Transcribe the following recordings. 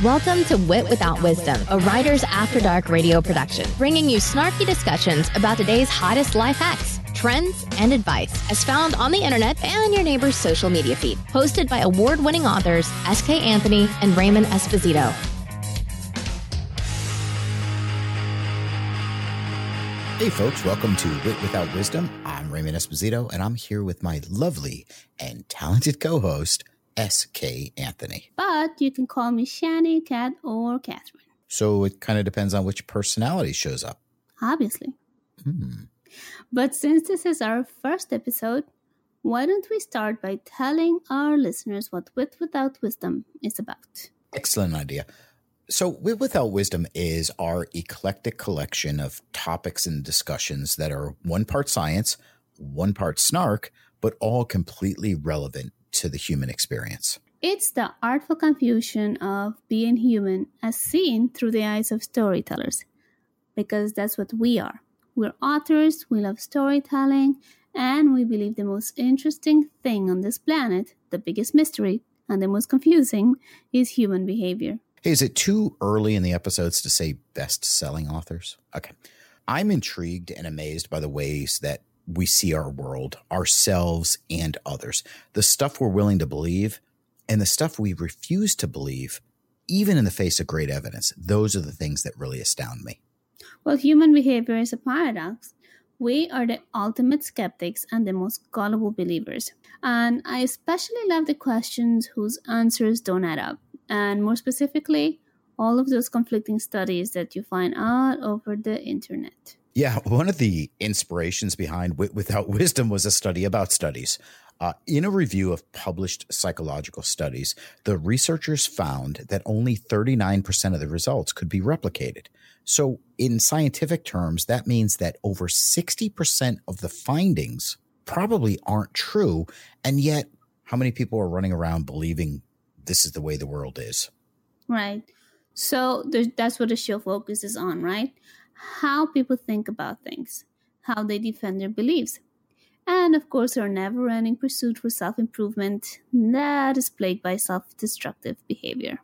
Welcome to Wit Without Wisdom, a Writers After Dark radio production, bringing you snarky discussions about today's hottest life hacks, trends, and advice, as found on the internet and your neighbor's social media feed. Hosted by award-winning authors S.K. Anthony and Raymond Esposito. Hey folks, welcome to Wit Without Wisdom. I'm Raymond Esposito, and I'm here with my lovely and talented co-host, S.K. Anthony. But you can call me Shani, Kat, or Catherine. So it kind of depends on which personality shows up. Obviously. But since this is our first episode, why don't we start by telling our listeners what Wit Without Wisdom is about? Excellent idea. So Wit Without Wisdom is our eclectic collection of topics and discussions that are one part science, one part snark, but all completely relevant to the human experience. It's the artful confusion of being human as seen through the eyes of storytellers, because that's what we are. We're authors, we love storytelling, and we believe the most interesting thing on this planet, the biggest mystery, and the most confusing, is human behavior. Hey, is it too early in the episodes to say best-selling authors? Okay. I'm intrigued and amazed by the ways that we see our world, ourselves, and others. The stuff we're willing to believe and the stuff we refuse to believe, even in the face of great evidence. Those are the things that really astound me. Well, human behavior is a paradox. We are the ultimate skeptics and the most gullible believers. And I especially love the questions whose answers don't add up. And more specifically, all of those conflicting studies that you find all over the internet. Yeah, one of the inspirations behind Wit Without Wisdom was a study about studies. In a review of published psychological studies, the researchers found that only 39% of the results could be replicated. So in scientific terms, that means that over 60% of the findings probably aren't true. And yet, how many people are running around believing this is the way the world is? Right. So that's what the show focuses on, right? How people think about things, how they defend their beliefs, and of course our never-ending pursuit for self-improvement that is plagued by self-destructive behavior.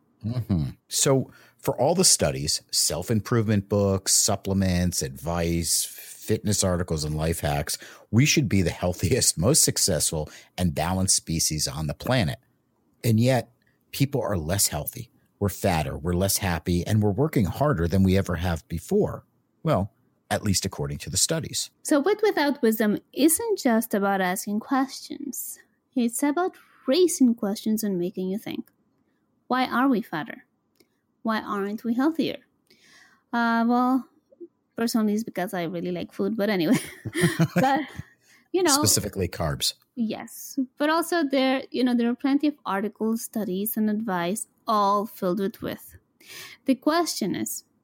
So for all the studies, self-improvement books, supplements, advice, fitness articles, and life hacks, we should be the healthiest, most successful, and balanced species on the planet. And yet people are less healthy. We're fatter, we're less happy, and we're working harder than we ever have before. Well, at least according to the studies. So Wit Without Wisdom isn't just about asking questions. It's about raising questions and making you think. Why are we fatter? Why aren't we healthier? Well, personally, it's because I really like food, but anyway. But, specifically carbs. Yes. But also there are plenty of articles, studies, and advice all filled with. The question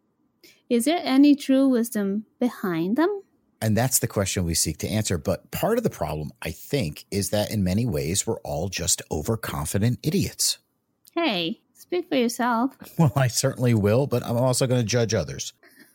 is there any true wisdom behind them? And that's the question we seek to answer. But part of the problem, I think, is that in many ways, we're all just overconfident idiots. Hey, speak for yourself. Well, I certainly will, but I'm also going to judge others.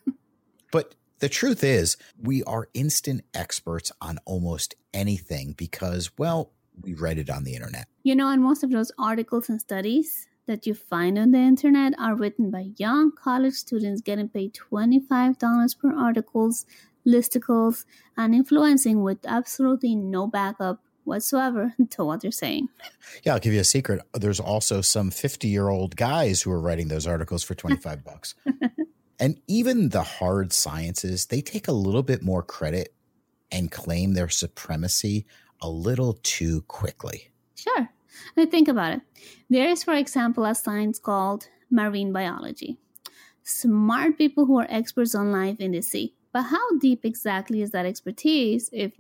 But the truth is, we are instant experts on almost anything because, well, we read it on the internet. And most of those articles and studies that you find on the internet are written by young college students getting paid $25 per articles, listicles, and influencing with absolutely no backup whatsoever to what they're saying. Yeah, I'll give you a secret. There's also some 50-year-old guys who are writing those articles for $25. And even the hard sciences, they take a little bit more credit and claim their supremacy a little too quickly. Sure. Now think about it. There is, for example, a science called marine biology. Smart people who are experts on life in the sea. But how deep exactly is that expertise if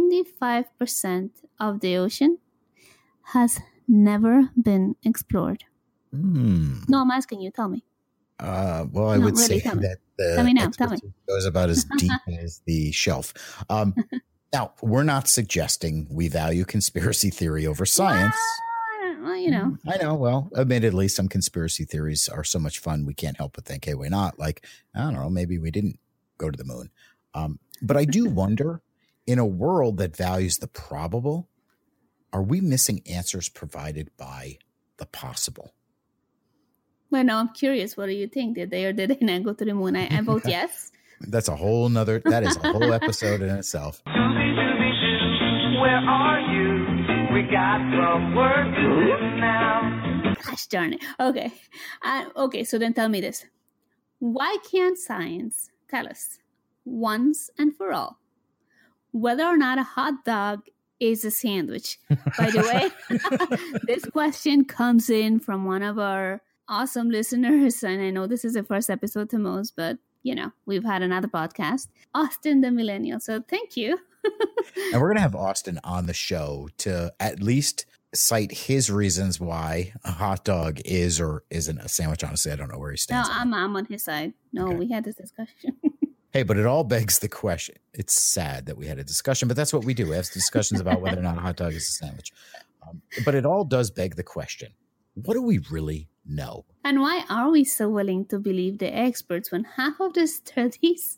95% of the ocean has never been explored? No, I'm asking you. Tell me. Well, I would say that the expertise goes about as deep as the shelf. Now, we're not suggesting we value conspiracy theory over science. Well, I know. Well, admittedly, some conspiracy theories are so much fun we can't help but think, hey, why not? Like, I don't know, maybe we didn't go to the moon. But I do wonder, in a world that values the probable, are we missing answers provided by the possible? Well, now I'm curious. What do you think? Did they or did they not go to the moon? I vote yes. That is a whole episode in itself. Where are you? We got some work to do now. Gosh darn it. Okay. Okay, so then tell me this. Why can't science tell us once and for all whether or not a hot dog is a sandwich? By the way, this question comes in from one of our awesome listeners, and I know this is the first episode to most, but we've had another podcast, Austin the Millennial. So thank you. And we're going to have Austin on the show to at least cite his reasons why a hot dog is or isn't a sandwich. Honestly, I don't know where he stands. No, I'm on his side. No, okay. We had this discussion. Hey, but it all begs the question. It's sad that we had a discussion, but that's what we do. We have discussions about whether or not a hot dog is a sandwich. But it all does beg the question. What do we really know? And why are we so willing to believe the experts when half of their studies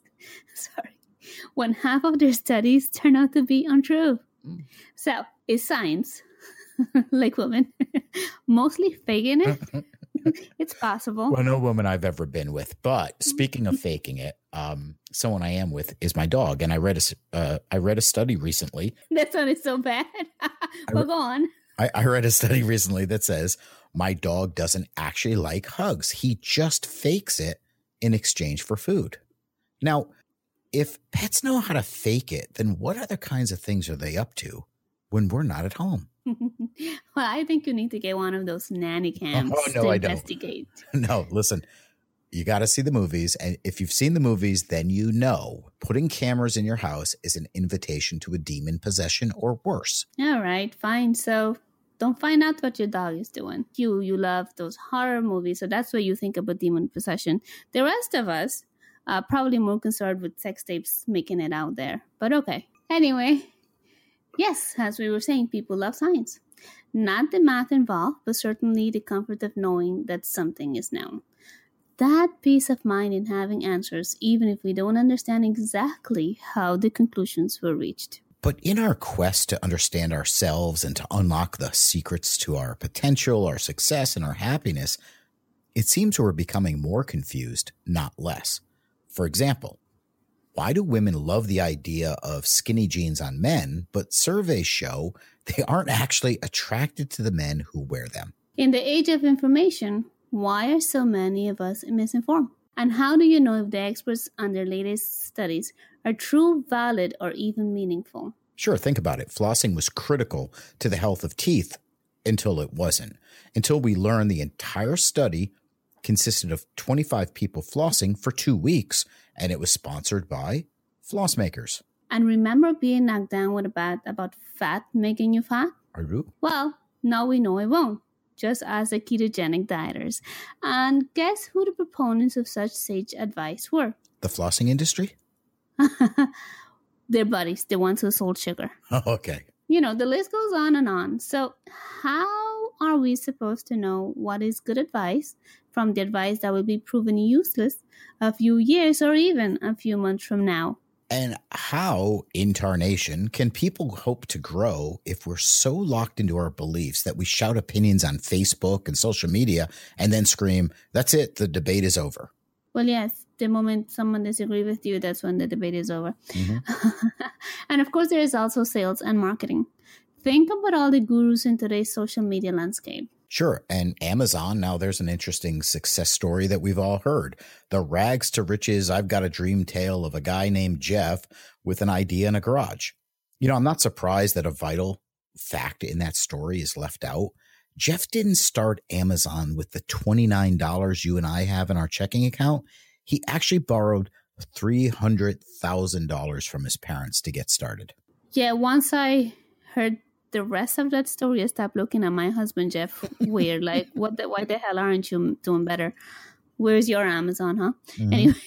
turn out to be untrue? So, is science, like women, mostly faking it? It's possible. Well, no woman I've ever been with. But speaking of faking it, someone I am with is my dog. And I read a study recently. That sounded so bad. Well, go on. I read a study recently that says my dog doesn't actually like hugs. He just fakes it in exchange for food. Now, if pets know how to fake it, then what other kinds of things are they up to when we're not at home? Well, I think you need to get one of those nanny cams to investigate. No, listen, you got to see the movies. And if you've seen the movies, then you know putting cameras in your house is an invitation to a demon possession or worse. All right, fine. So don't find out what your dog is doing. You love those horror movies, so that's what you think about demon possession. The rest of us are probably more concerned with sex tapes making it out there. But okay. Anyway, yes, as we were saying, people love science. Not the math involved, but certainly the comfort of knowing that something is known. That peace of mind in having answers, even if we don't understand exactly how the conclusions were reached. But in our quest to understand ourselves and to unlock the secrets to our potential, our success, and our happiness, it seems we're becoming more confused, not less. For example, why do women love the idea of skinny jeans on men, but surveys show they aren't actually attracted to the men who wear them? In the age of information, why are so many of us misinformed? And how do you know if the experts on their latest studies are true, valid, or even meaningful? Sure, think about it. Flossing was critical to the health of teeth until it wasn't. Until we learned the entire study consisted of 25 people flossing for 2 weeks, and it was sponsored by floss makers. And remember being knocked down with a bat about fat making you fat? Are you? Well, now we know it won't, just as the ketogenic dieters. And guess who the proponents of such sage advice were? The flossing industry? Their buddies, the ones who sold sugar. Oh, okay. You know, the list goes on and on. So how are we supposed to know what is good advice from the advice that will be proven useless a few years or even a few months from now? And how, in tarnation, can people hope to grow if we're so locked into our beliefs that we shout opinions on Facebook and social media and then scream, that's it, the debate is over? Well, yes, the moment someone disagrees with you, that's when the debate is over. Mm-hmm. And of course, there is also sales and marketing. Think about all the gurus in today's social media landscape. Sure. And Amazon, now there's an interesting success story that we've all heard. The rags to riches, I've got a dream tale of a guy named Jeff with an idea in a garage. You know, I'm not surprised that a vital fact in that story is left out. Jeff didn't start Amazon with the $29 you and I have in our checking account. He actually borrowed $300,000 from his parents to get started. Yeah, once I heard the rest of that story, I stopped looking at my husband, Jeff, weird. Like, why the hell aren't you doing better? Where's your Amazon, huh? Mm-hmm. Anyway,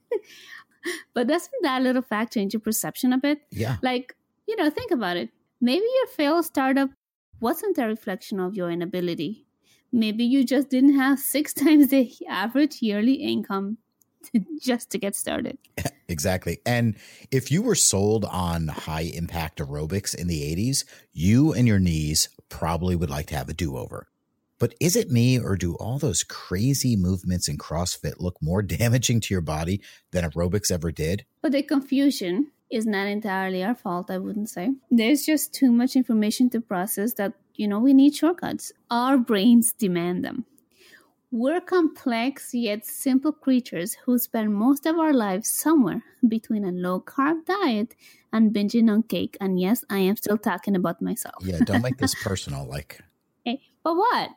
but doesn't that little fact change your perception a bit? Yeah. Like, you know, think about it. Maybe your failed startup wasn't a reflection of your inability. Maybe you just didn't have 6 times the average yearly income just to get started. Exactly. And if you were sold on high impact aerobics in the 80s, you and your knees probably would like to have a do-over. But is it me, or do all those crazy movements in CrossFit look more damaging to your body than aerobics ever did? But the confusion is not entirely our fault, I wouldn't say. There's just too much information to process that, we need shortcuts. Our brains demand them. We're complex yet simple creatures who spend most of our lives somewhere between a low-carb diet and binging on cake. And yes, I am still talking about myself. Yeah, don't make this personal. Hey, but what?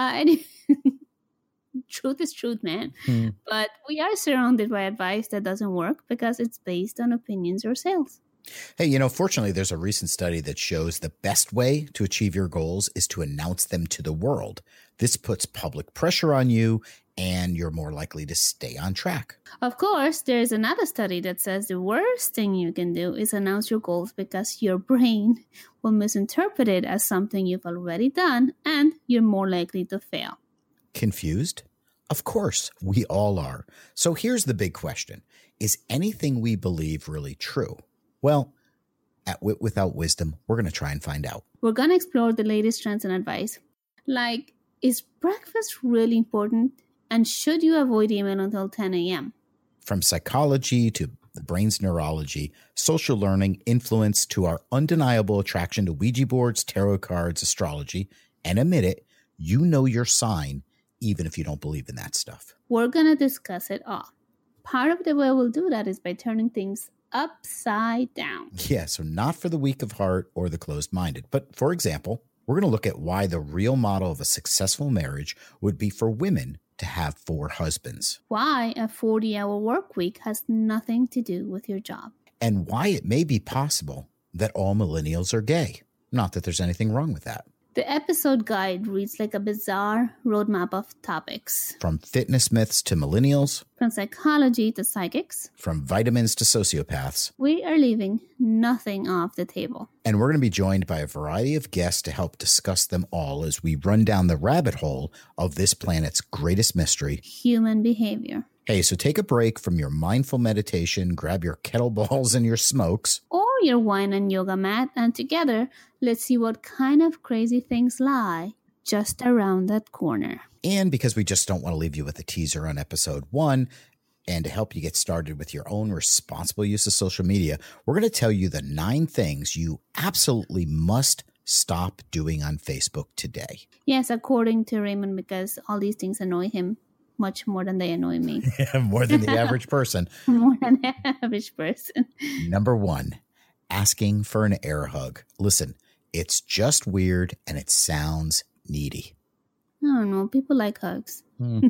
Truth is truth, man. But we are surrounded by advice that doesn't work because it's based on opinions or sales. Hey, fortunately, there's a recent study that shows the best way to achieve your goals is to announce them to the world. This puts public pressure on you, and you're more likely to stay on track. Of course, there's another study that says the worst thing you can do is announce your goals because your brain will misinterpret it as something you've already done, and you're more likely to fail. Confused? Of course, we all are. So here's the big question. Is anything we believe really true? Well, at Wit Without Wisdom, we're going to try and find out. We're going to explore the latest trends and advice. Like, is breakfast really important? And should you avoid email until 10 a.m.? From psychology to the brain's neurology, social learning, influence to our undeniable attraction to Ouija boards, tarot cards, astrology, and admit it, you know your sign, even if you don't believe in that stuff. We're going to discuss it all. Part of the way we'll do that is by turning things upside down. Yeah, so not for the weak of heart or the closed-minded. But for example, we're going to look at why the real model of a successful marriage would be for women to have 4 husbands. Why a 40-hour work week has nothing to do with your job. And why it may be possible that all millennials are gay. Not that there's anything wrong with that. The episode guide reads like a bizarre roadmap of topics. From fitness myths to millennials. From psychology to psychics. From vitamins to sociopaths. We are leaving nothing off the table. And we're going to be joined by a variety of guests to help discuss them all as we run down the rabbit hole of this planet's greatest mystery. Human behavior. Hey, so take a break from your mindful meditation, grab your kettlebells and your smokes. Or your wine and yoga mat, and together, let's see what kind of crazy things lie just around that corner. And because we just don't want to leave you with a teaser on episode 1, and to help you get started with your own responsible use of social media, we're going to tell you the 9 things you absolutely must stop doing on Facebook today. Yes, according to Raymond, because all these things annoy him much more than they annoy me. More than the average person. More than the average person. Number 1, asking for an air hug. Listen, it's just weird and it sounds needy. I don't know. People like hugs.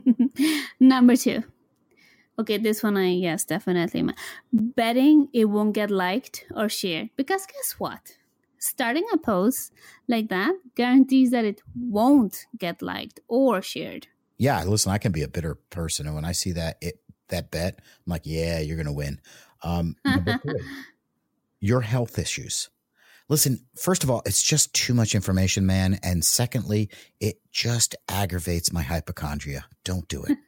Number 2. Okay, this one yes, definitely. Betting it won't get liked or shared. Because guess what? Starting a post like that guarantees that it won't get liked or shared. Yeah, listen, I can be a bitter person. And when I see that bet, I'm like, yeah, you're going to win. Number 3, your health issues. Listen, first of all, it's just too much information, man. And secondly, it just aggravates my hypochondria. Don't do it.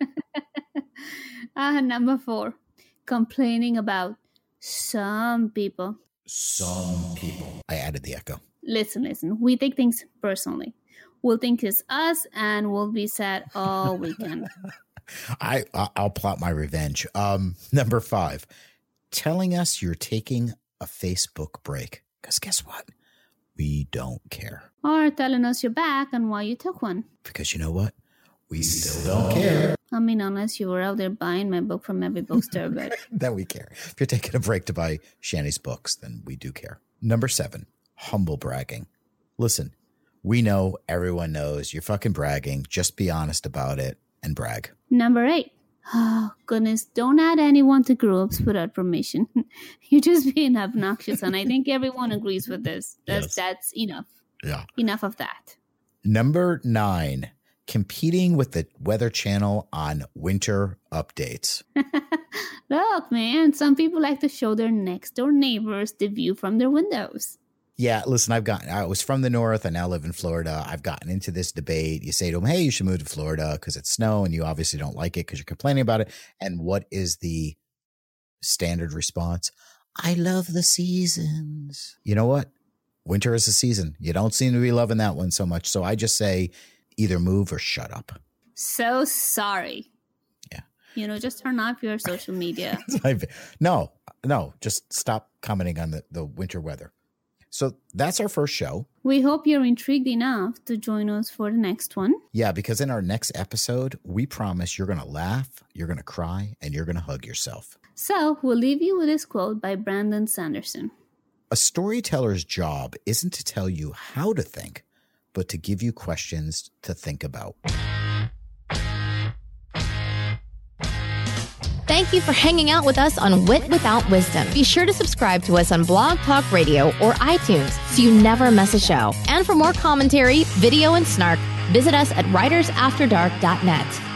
Number 4, complaining about some people. Some people. I added the echo. Listen. We take things personally. We'll think it's us and we'll be sad all weekend. I'll plot my revenge. Number 5, telling us you're taking a Facebook break. Because guess what? We don't care. Or telling us you're back and why you took one. Because you know what? We still don't care. I mean, unless you were out there buying my book from every bookstore. But then we care. If you're taking a break to buy Shani's books, then we do care. Number 7, humble bragging. Listen, we know, everyone knows, you're fucking bragging. Just be honest about it and brag. Number 8. Oh, goodness, don't add anyone to groups without permission. You're just being obnoxious, and I think everyone agrees with this. That's enough. Yeah. Enough of that. Number 9, competing with the Weather Channel on winter updates. Look, man, some people like to show their next-door neighbors the view from their windows. Yeah, listen, I was from the north. I now live in Florida. I've gotten into this debate. You say to them, hey, you should move to Florida because it's snow, and you obviously don't like it because you're complaining about it. And what is the standard response? I love the seasons. You know what? Winter is a season. You don't seem to be loving that one so much. So I just say, Either move or shut up. So sorry. Yeah. Just turn off your social media. No, just stop commenting on the winter weather. So that's our first show. We hope you're intrigued enough to join us for the next one. Yeah, because in our next episode, we promise you're going to laugh, you're going to cry, and you're going to hug yourself. So we'll leave you with this quote by Brandon Sanderson. A storyteller's job isn't to tell you how to think, but to give you questions to think about. Thank you for hanging out with us on Wit Without Wisdom. Be sure to subscribe to us on Blog Talk Radio or iTunes so you never miss a show. And for more commentary, video, and snark, visit us at writersafterdark.net.